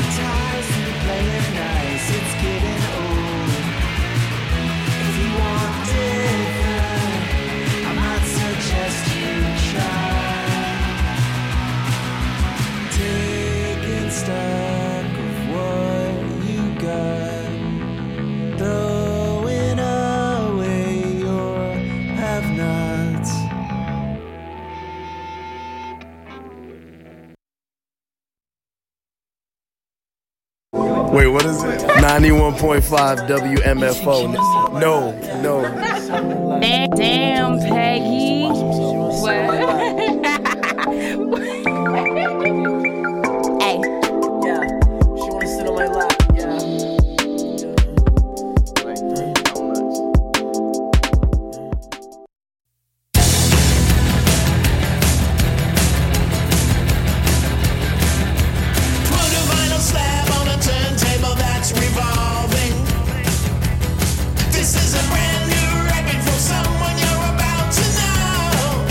ties to playing nice, it's getting old. If you want different, I might suggest you try taking stock of what you got, throwing away your have-nots. Wait, what is it? 91.5 WMFO. No. Damn, Peggy. What? Hey. Yeah, she wanna sit on my lap. Yeah. Put a vinyl slab on a turntable that's revolving. This is a brand new record for someone you're about to know.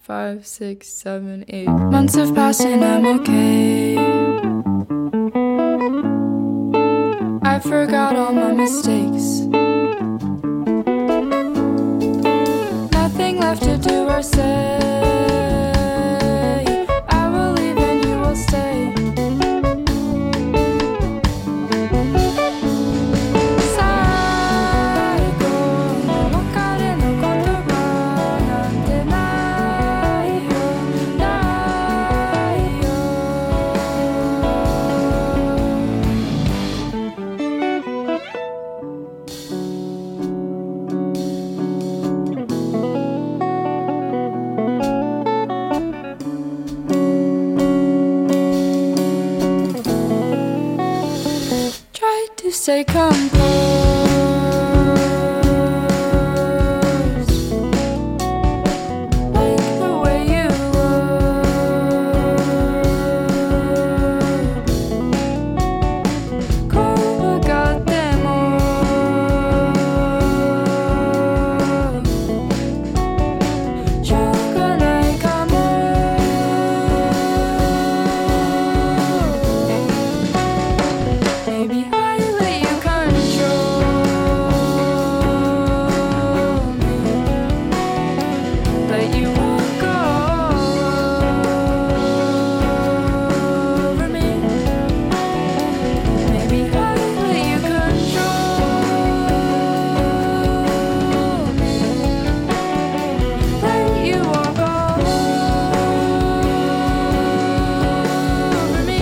5, 6, 7, 8 months have passed and I'm okay. I forgot all my mistakes. Nothing left to do or say. I will leave and you will stay. Stay composed, like the way you look. Copacabana, Chocolate Maybe I let you control me, but you won't go over me. Maybe I let you control me, let you walk all over me.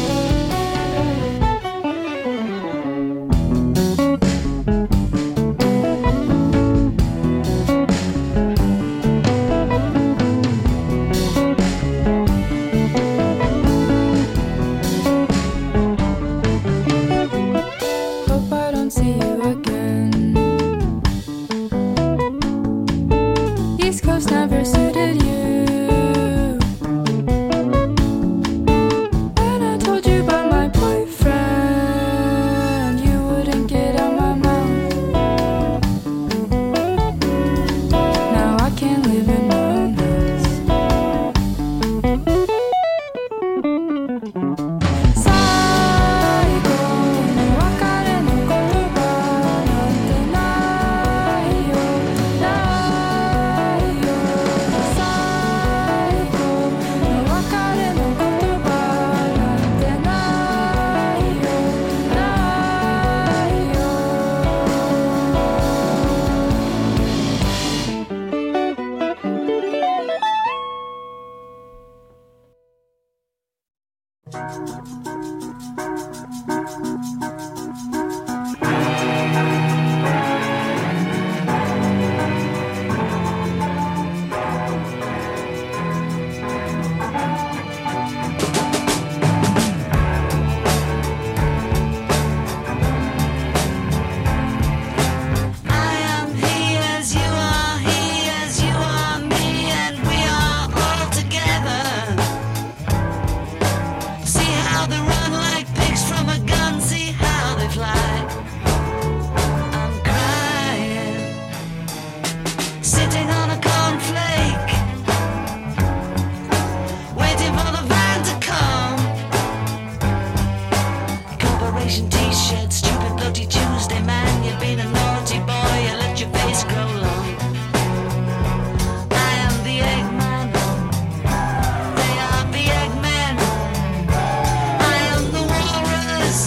Hope I don't see you again. East Coast never suited you. When I told you about my boyfriend, you wouldn't get out my mouth. Now I can't live in my own house. Psycho, no wakare no kotoba nante nai yo, nai yo. Psycho, no wakare no kotoba nante nai yo, nai yo. I am he as you are me, and we are all together. See how they run like pigs from a gun, see how they fly. I'm crying, sitting on a cornflake, waiting for the van to come. Corporation t-shirt, stupid bloody Tuesday, man, you've been a naughty boy, you let your face grow long. I am the Eggman, they are the Eggmen. I am the walrus,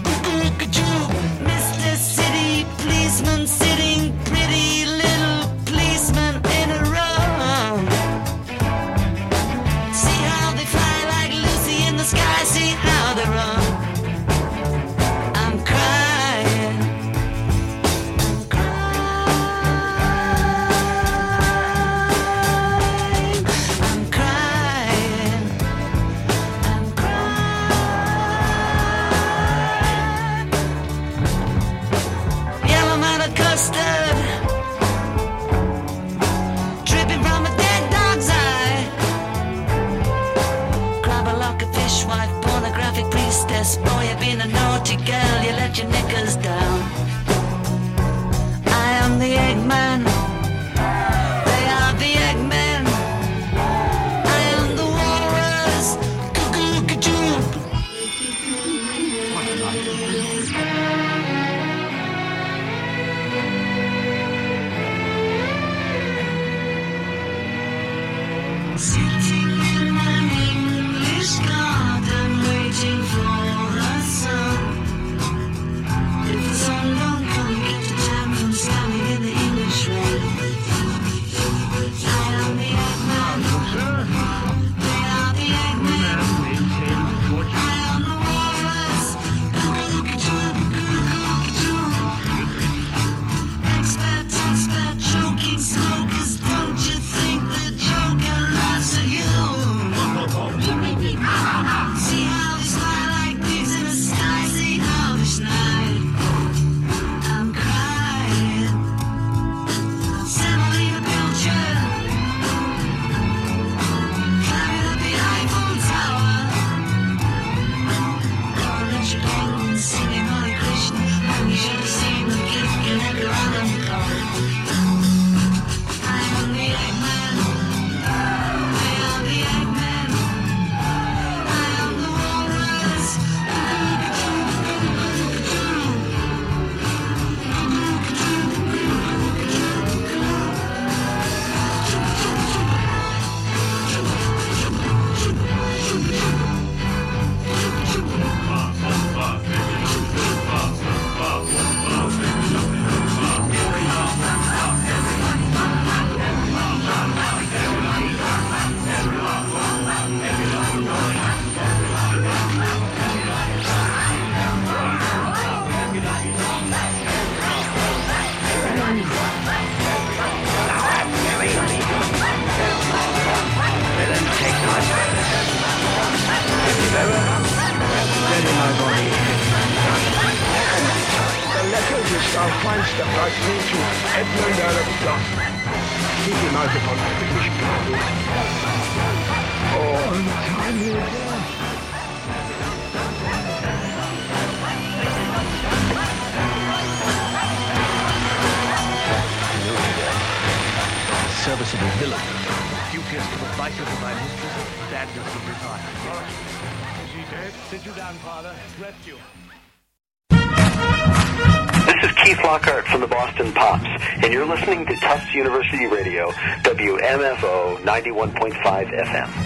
Mr. City Policeman, sitting pretty little policeman in a row. See how they fly like Lucy in the sky, see how they run. I'm crying, I'm crying, I'm crying, I'm crying. Yellow man of custard, dripping from a dead dog's eye. Grab a lock of fishwife, pornographic priestess. Boy, you've been a naughty girl, you let your knickers down. I am the Eggman, they are the Eggmen. Sitting in an English garden, waiting for the sun. If the sun don't come, keep the time from standing in the English rain. I am the Eggman. They are the Eggman. I am the walrus. Expert, choking smokers. Don't you think the Joker laughs at you? See how they smile like pigs in a sky. See how they snide. I'm crying. Semolina Pilcher. Climbing up the Eiffel Tower. Richard England singing Hare Krishna. You should have seen the gift in every random call. I am the Eggman. I am the Eggman. I am the walrus. The letters which thou find'st of thy nature, Edmund Earl of Doth. Keep him out upon the British people. Oh, untimely death. Serviceable villain. You pierced the vitals of my mistress, bad news of retire. Is he dead? Sit you down, father. Rest you. This is Keith Lockhart from the Boston Pops, and you're listening to Tufts University Radio, WMFO 91.5 FM.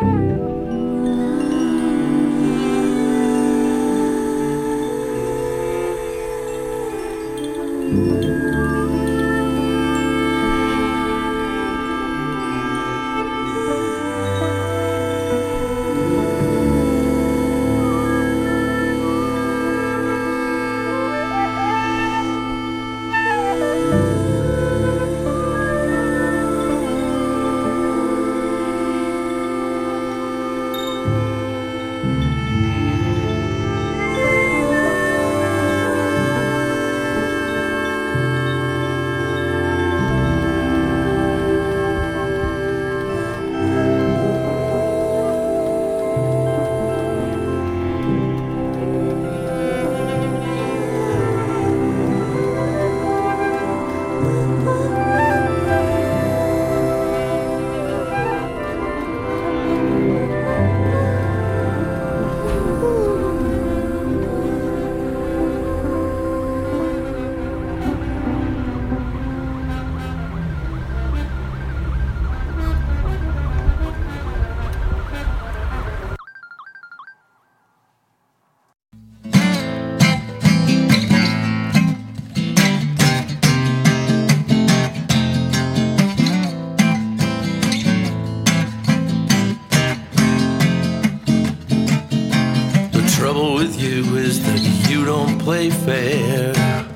trouble with you is that you don't play fair.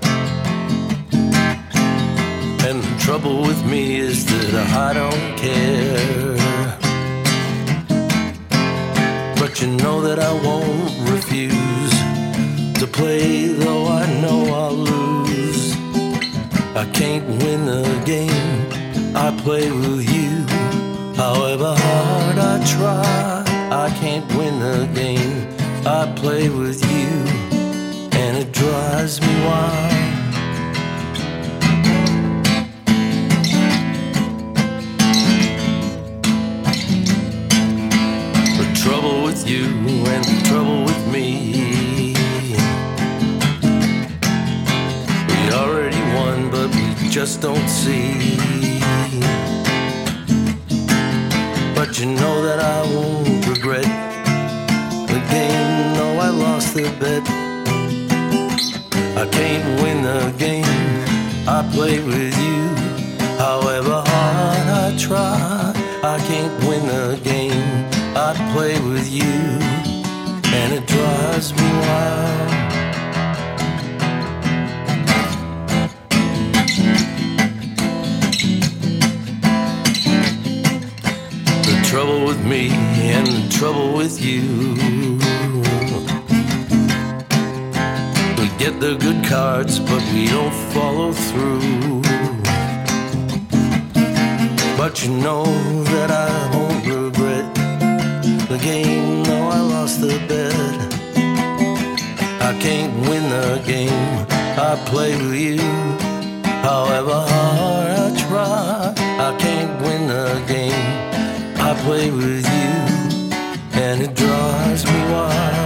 And the trouble with me is that I don't care. But you know that I won't refuse to play, though I know I'll lose. I can't win the game I play with you. However hard I try, I can't win the game I play with you, and it drives me wild. The trouble with you and the trouble with me, we already won, but we just don't see. But you know that I won't regret the game, though I lost the bet. I can't win the game I play with you. However hard I try, I can't win the game I play with you, and it drives me wild. The trouble with me and the trouble with you, we get the good cards, but we don't follow through. But you know that I won't regret the game, though I lost the bet. I can't win the game I play with you. However hard I try, I can't win the game I play with you, and it drives me wild.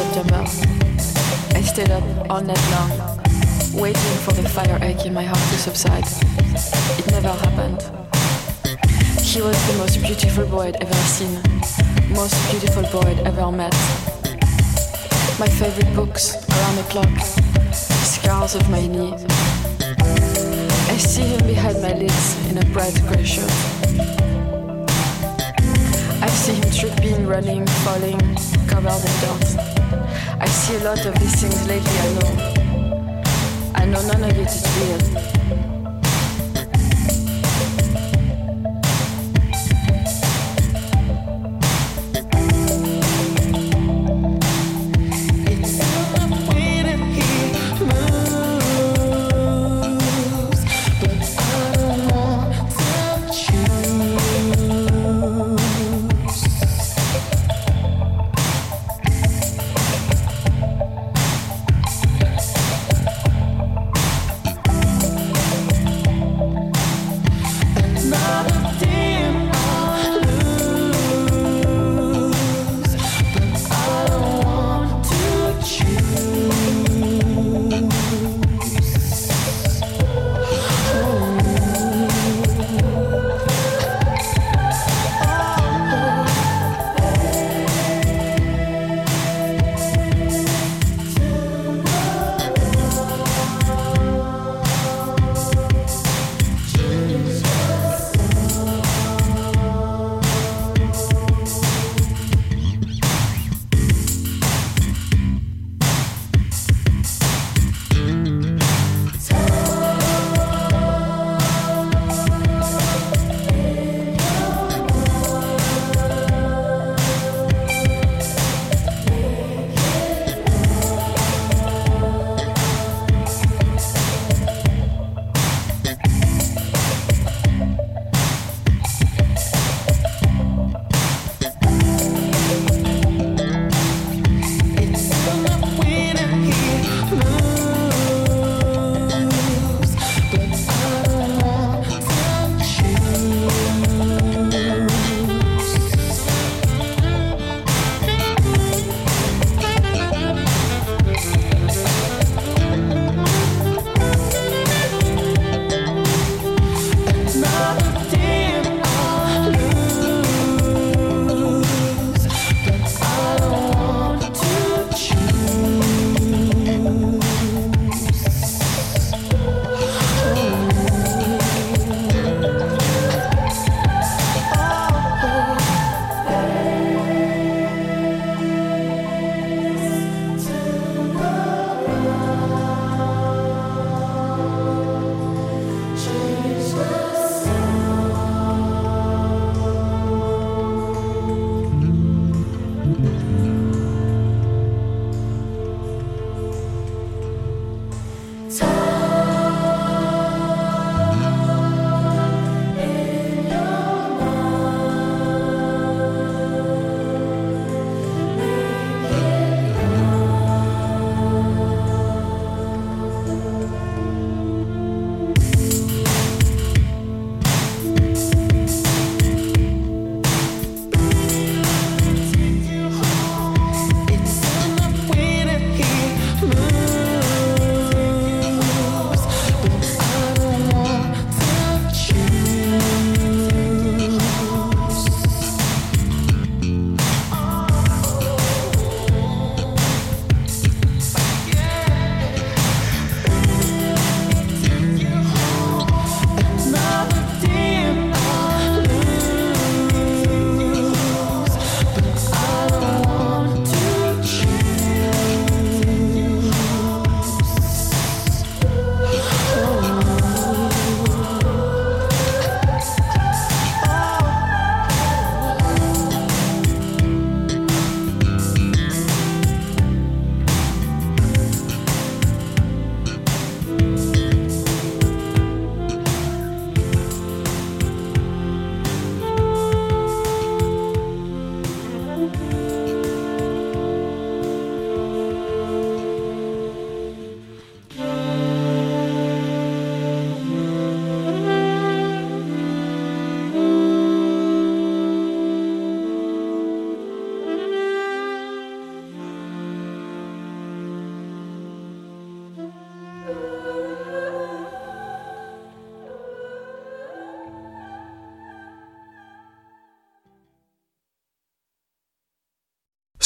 September. I stayed up all night long, waiting for the fire ache in my heart to subside. It never happened. He was the most beautiful boy I'd ever seen, most beautiful boy I'd ever met. My favorite books, Around the Clock, Scars of My Knee. I see him behind my lids in a bright grey shirt. I see him tripping, running, falling, covered in dirt. I see a lot of these things lately, I know none of it is real.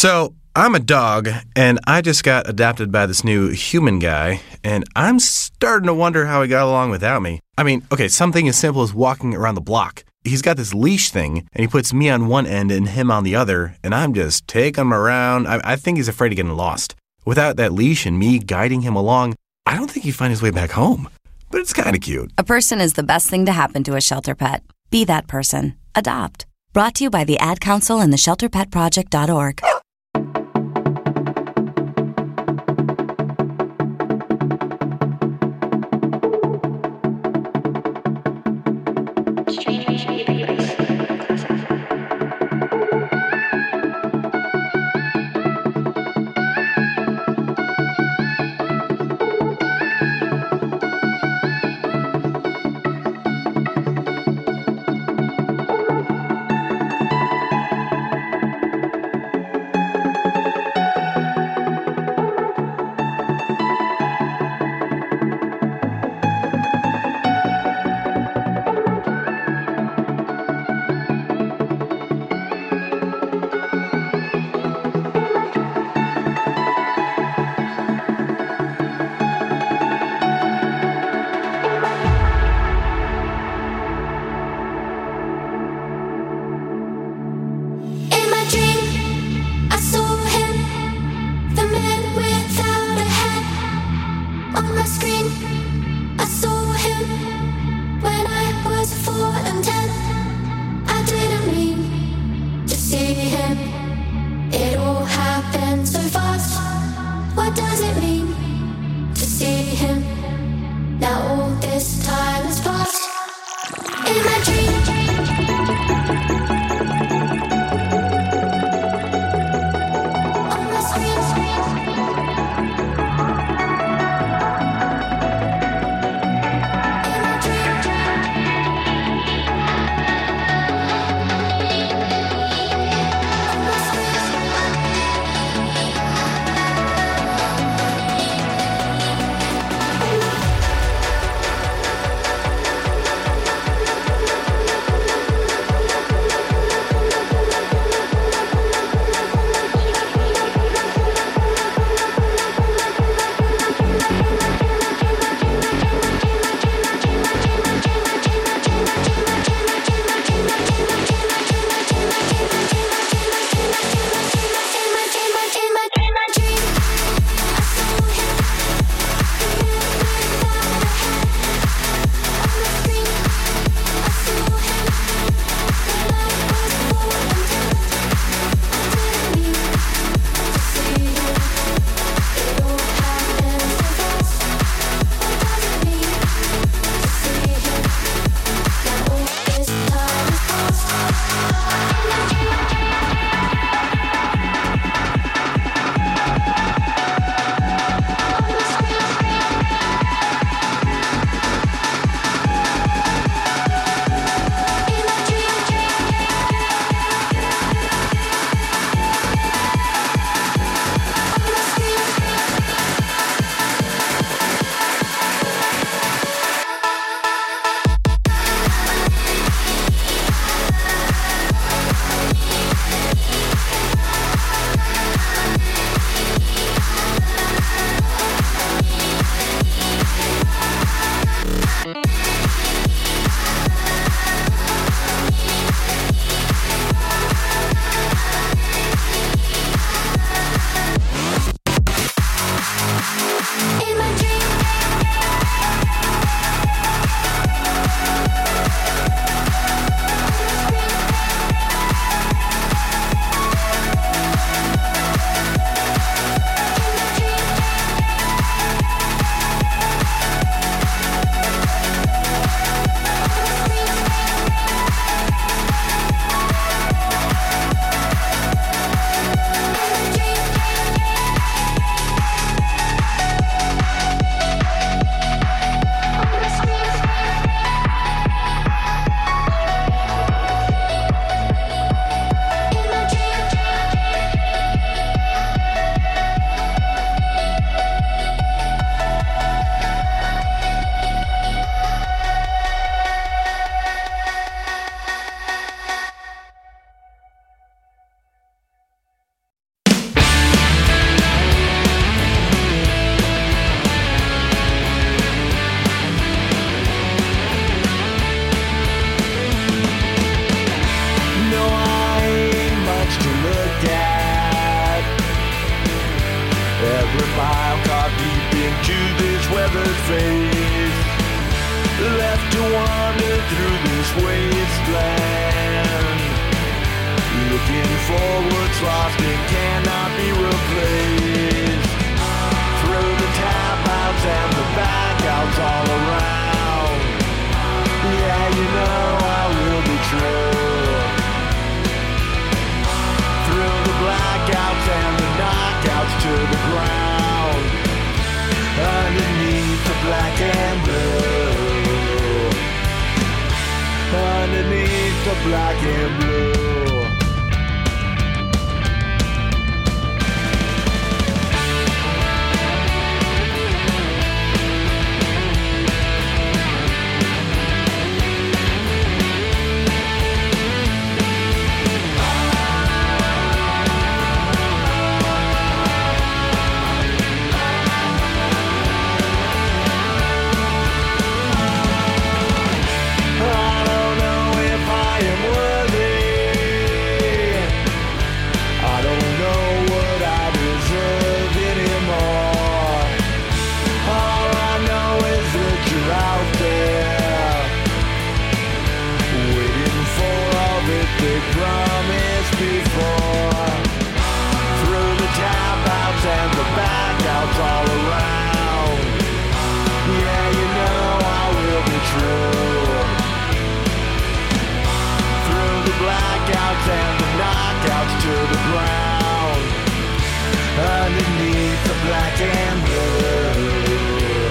So, I'm a dog, and I just got adopted by this new human guy, and I'm starting to wonder how he got along without me. I mean, okay, something as simple as walking around the block. He's got this leash thing, and he puts me on one end and him on the other, and I'm just taking him around. I think he's afraid of getting lost. Without that leash and me guiding him along, I don't think he'd find his way back home. But it's kind of cute. A person is the best thing to happen to a shelter pet. Be that person. Adopt. Brought to you by the Ad Council and the ShelterPetProject.org. wander through this wasteland, looking for what's lost and cannot be replaced. Through the tap outs and the back outs all around, yeah, you know I will be true. Through the blackouts and the knockouts to the ground, underneath the black and blue, underneath the black and blue. And the knockouts to the ground, underneath the black and blue,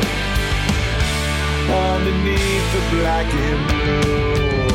underneath the black and blue.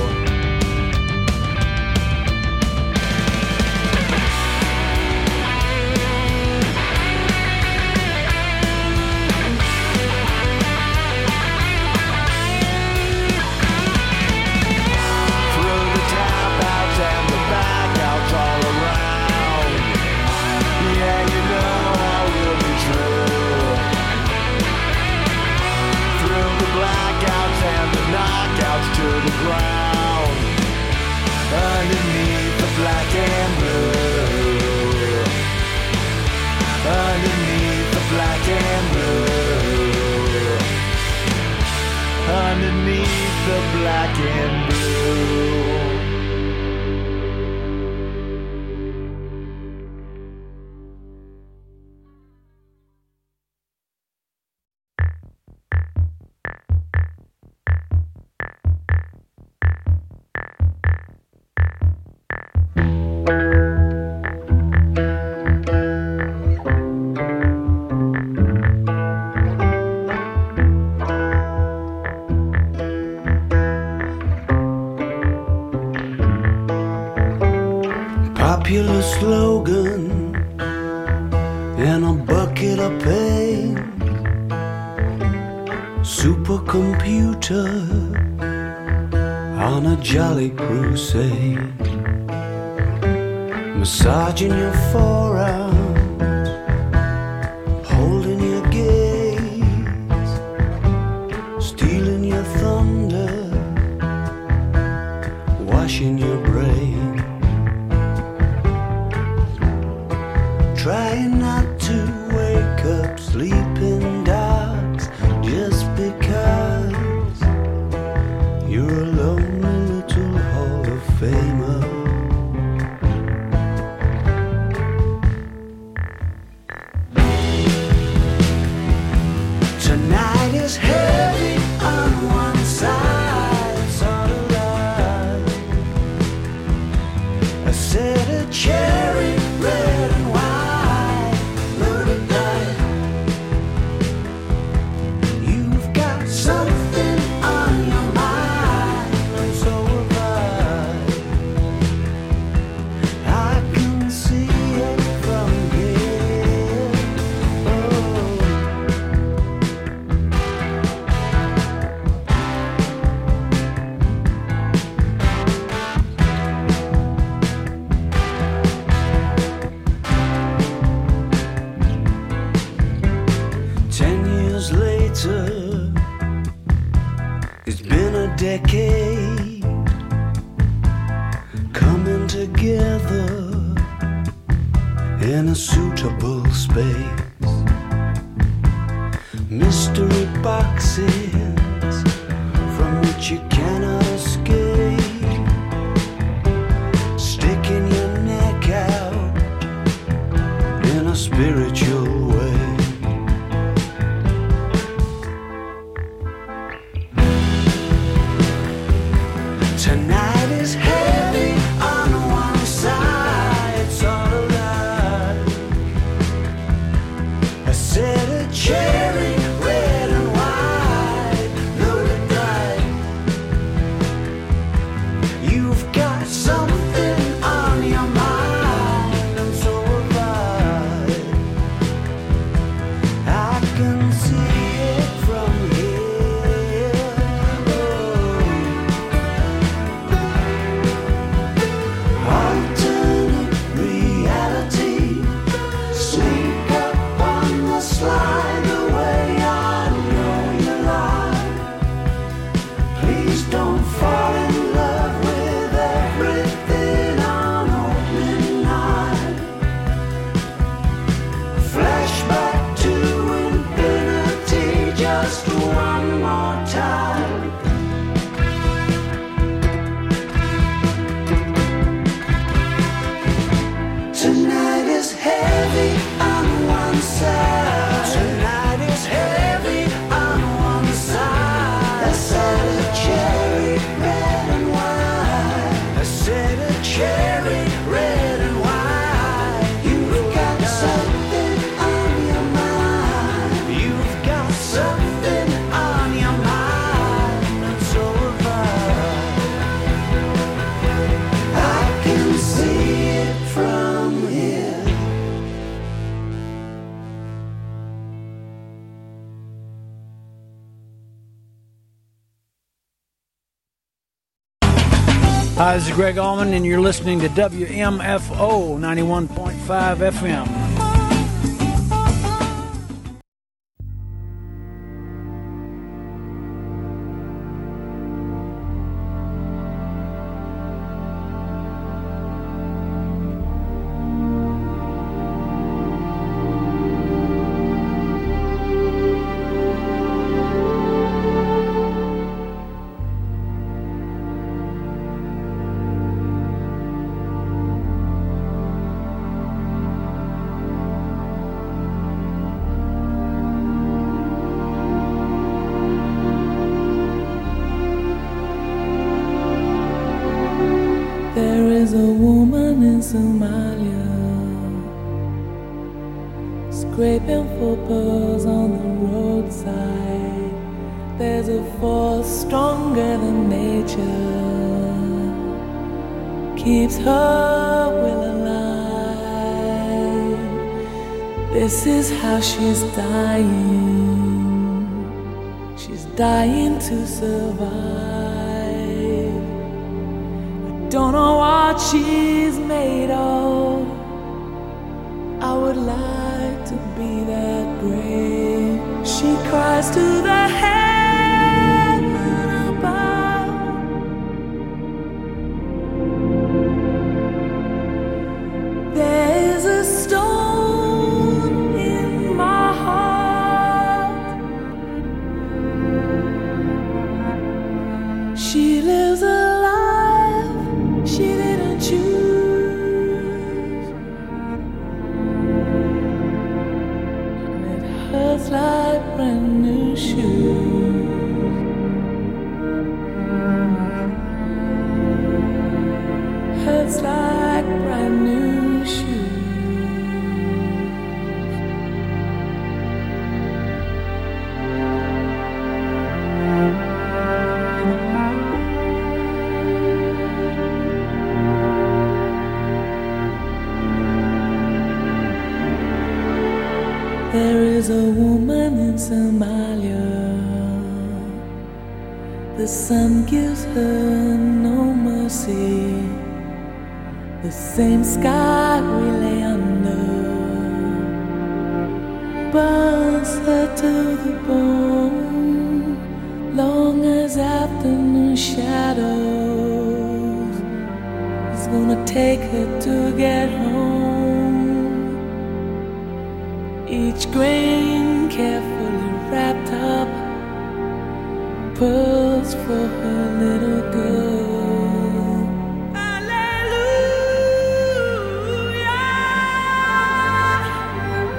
To the ground, underneath the black and blue, underneath the black and blue, underneath the black and blue. Popular slogan and a bucket of pain. Supercomputer on a jolly crusade, massaging your forearms, holding your gaze, stealing your thunder, washing your brain. Trying not to wake up sleeping dogs just because you're a lonely little Hall of Famer. Tonight is heavy on one side, sort of like a set of cherry red and white. It's been a decade coming together in a suitable space. Mystery boxes from which you spiritual way. Tonight is heavy on one side, it's all a lie. I said a cherry, red and white, loaded bright. You've got something on your mind, and so have I can see it from here. Alternate reality, sneak up on the slide the way I know you lie. Please don't fall in love with everything on opening night. Flashback to infinity just one more time. Tonight is heavy on one side. Tonight is heavy on one side. I said a cherry, red and white. I said a cherry, red and white. You've got something on your mind. You've got something on your mind, and so have I can see it from here. Hi, this is Greg Allman, and you're listening to WMFO 91.5 FM. There is a woman in Somalia scraping for pearls on the roadside. There's a force stronger than nature, keeps her will alive. This is how she's dying. She's dying to survive. Don't know what she's made of. I would like to be that brave. She cries to the heaven above. There's a stone in my heart. She lives a she didn't choose, and it hurts like brand new shoes. Hurts like brand new shoes. There is a woman in Somalia. The sun gives her no mercy. The same sky we lay under burns her to the bone. Long as afternoon shadows is gonna take her to get home. Each grain carefully wrapped up, pearls for her little girl. Hallelujah.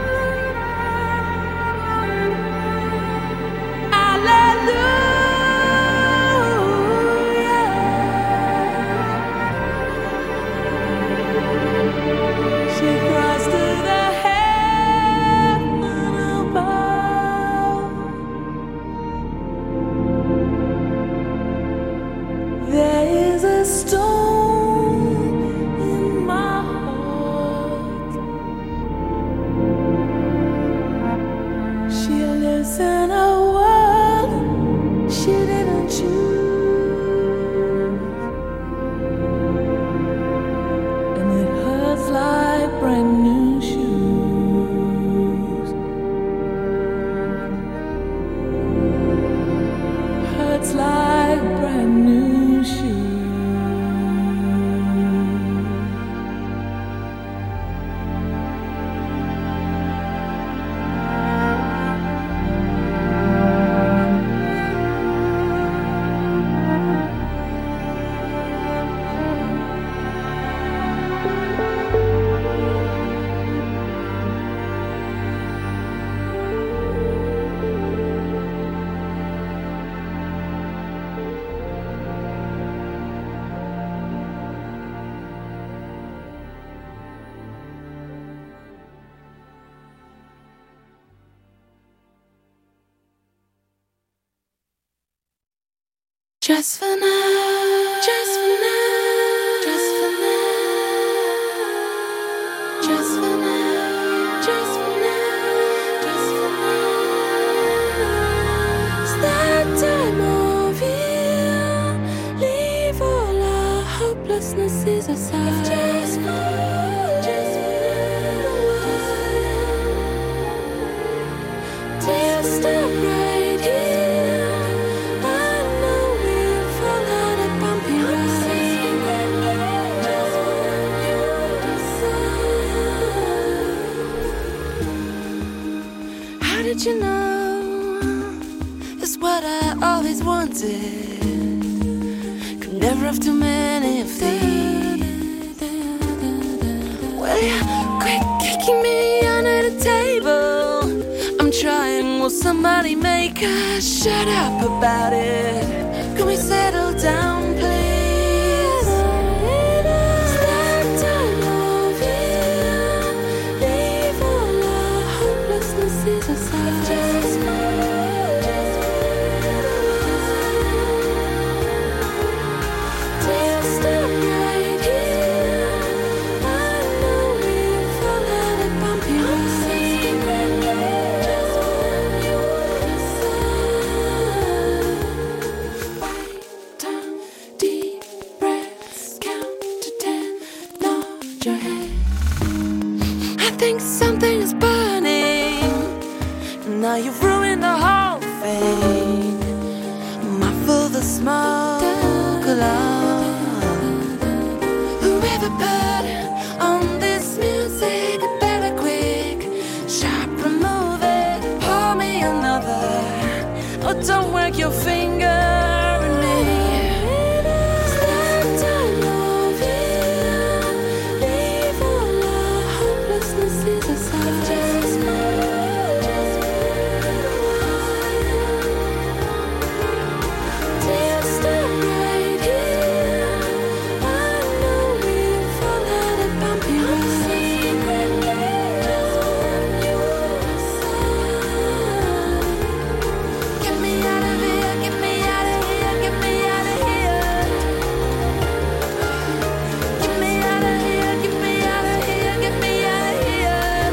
brand new shoes. Hurts like brand new shoes. Just for now, just for now, just for now, just for now, just for now, just for now. It's that time of year. Leave all our hopelessnesses aside. Just for now, till stop right here. How did you know? It's what I always wanted. Could never have too many of these. Well, you quit kicking me under the table. I'm trying, will somebody make us shut up about it? Can we settle down, please? It's that time of year. Leave all our hopelessnesses aside. Till stop right here. I know we've all had a bumpy ride. Just when you decide. Write down deep breaths, count to 10, nod your head. I think something is burning. Now you've ruined the whole thing. Muffle the smoke alarm. Whoever put on this music, better quick, sharp, remove it. Pour me another. Oh, don't work your finger at me. It's that time of year. Leave all our hopelessnesses aside. Till stop right here. I know we've all had a bumpy ride. Get me out of here, get me out of here, get me out of here. Get me out of here, get me out of here, get me out of here.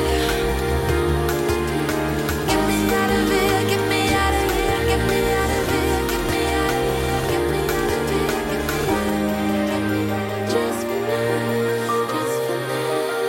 Get me out of here, get me out of here, get me out of here, get me out of here, get me out of here, get me out of here. Just for now, just for now.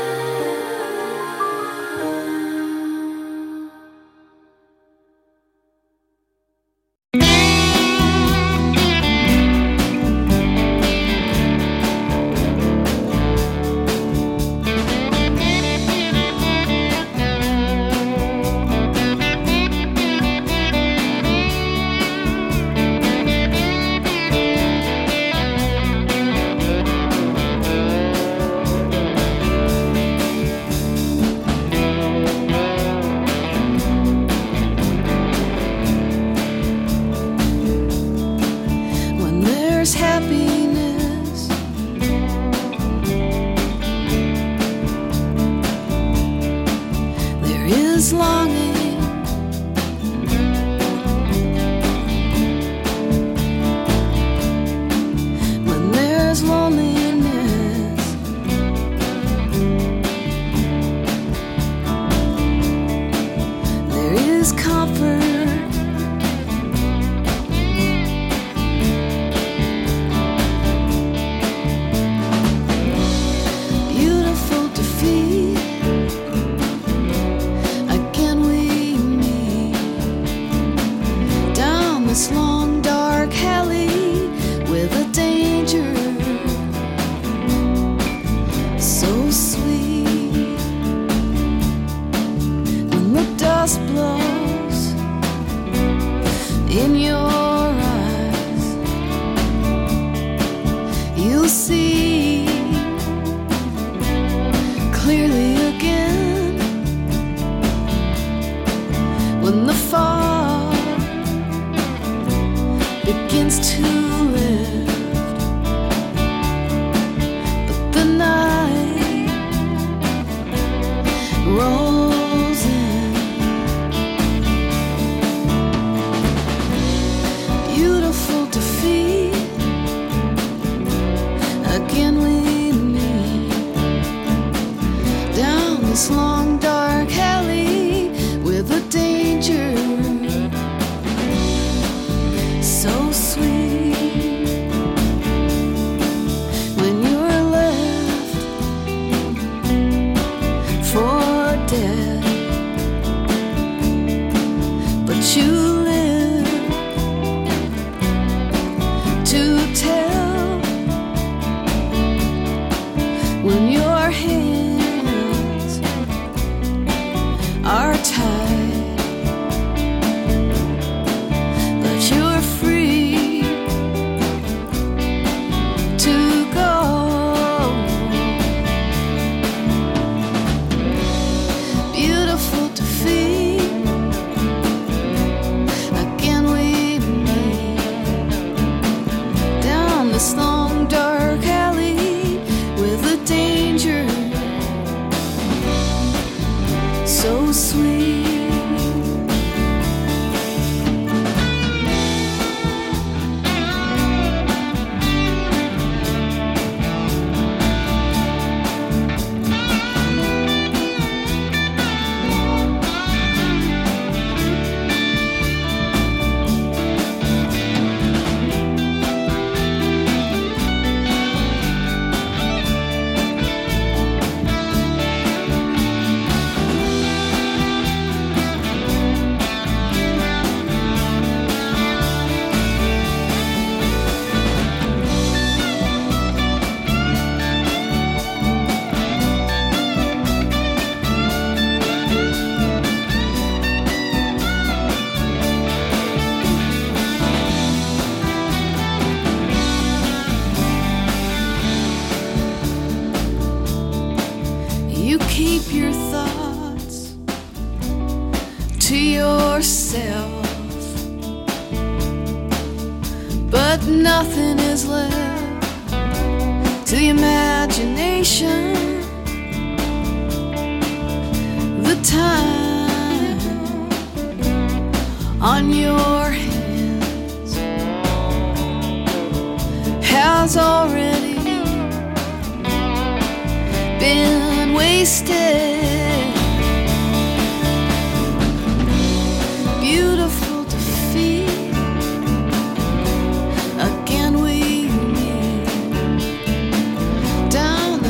When there's happiness, there is longing. When there's loneliness, there is comfort. Beautiful to feel so sweet. When the dust blows in your eyes, you'll see clearly again. When the fog begins to lift, but the night rolls in. Beautiful defeat, again we meet down this long dark alley with a danger so sweet. When you're left for dead, but you live to tell. When your hands are tied, but you're free to go. Beautiful defeat, again we meet down this long dark alley with a danger so sweet. You keep your thoughts to yourself, but nothing is left to the imagination. The time on your hands has already been wasted.